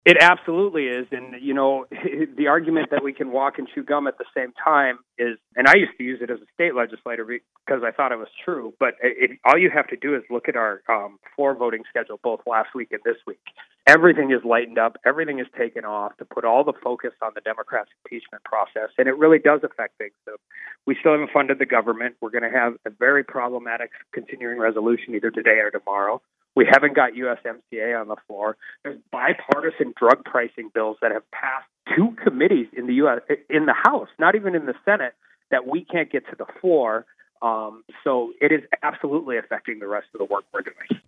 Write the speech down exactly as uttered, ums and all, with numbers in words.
It absolutely is. And, you know, the argument that we can walk and chew gum at the same time is, and I used to use it as a state legislator because I thought it was true, but it, all you have to do is look at our um, floor voting schedule both last week and this week. Everything is lightened up. Everything is taken off to put all the focus on the Democrats' impeachment process. And it really does affect things. So we still haven't funded the government. We're going to have a very problematic continuing resolution either today or tomorrow. We haven't got U S M C A on the floor. There's bipartisan drug pricing bills that have passed two committees in the U S in the House, not even in the Senate, that we can't get to the floor. Um, so it is absolutely affecting the rest of the work we're doing.